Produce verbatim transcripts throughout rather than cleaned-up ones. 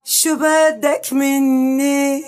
شو بدك مني؟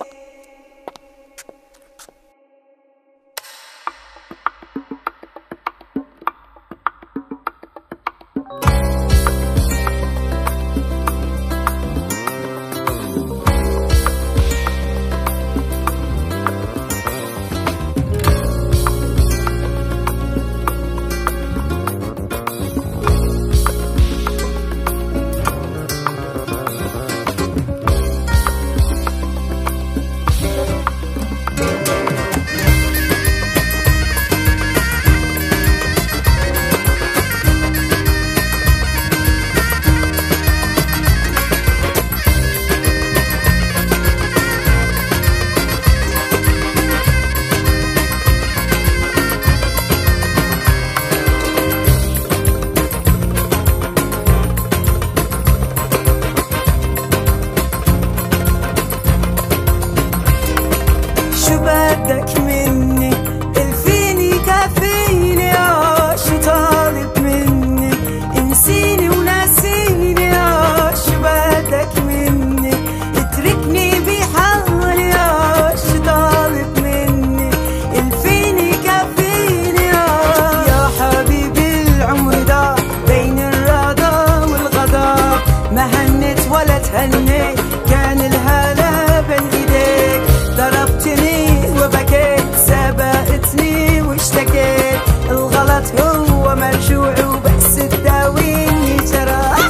شو بدك مني؟ الفيني كافيني، اه شو طالب مني؟ انسيني وناسيني، اه شو بدك مني؟ اتركني بحالي، اه شو طالب مني؟ الفيني كافيني، اه يا حبيبي العمر ضاع بين الرضا والغضب، ما هنت ولا تهنيت، كان الهلا بين ايديك، ضربتني وبكيت، سبقتني واشتكيت، الغلط هو مرجوع وبس تداويني جراح.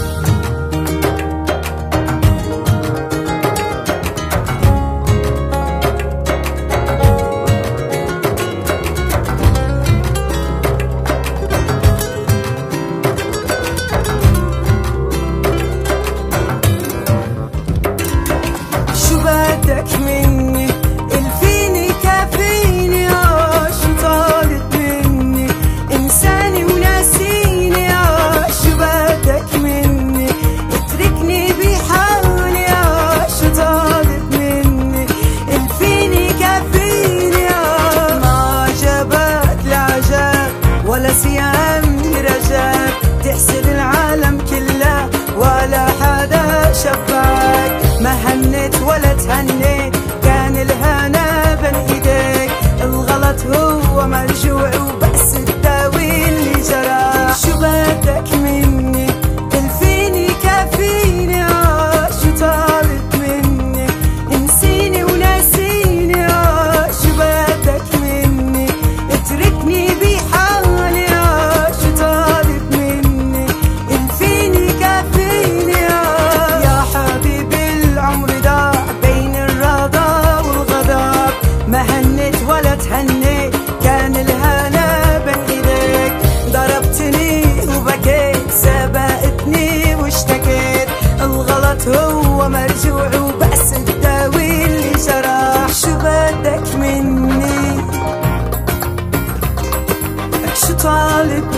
شو بدك مني؟ الفيني كافيني، اه شو طالب مني؟ انساني وناسيني، اه شو بدك مني؟ اتركني بحالي، اه شو طالب مني؟ الفيني كافيني، اه ما عجبك العجب ولا سيام رجب، تحسد العالم كله ولا حدا شبعك، ما هنت ولا تهنيت، كان الهنا بين ايديك، الغلط هو مرجوع وبس تداوي اللي جرى. شو بدك مني؟ الفيني كافيني، اه شو طالب مني؟ انسيني وناسيني، اه شو بدك مني؟ اتركني بحالي، اه شو طالب مني؟ الفيني كافيني، اه يا حبيبي العمر ضاع بين الرضا والغضب، ما هنت ولا تهنيت، كان الهنا بين ايديك، ضربتني وبكيت، سبقتني واشتكيت، الغلط هو مرجوع وبأس تداوي اللي جراح. شو بدك مني؟ شو طالب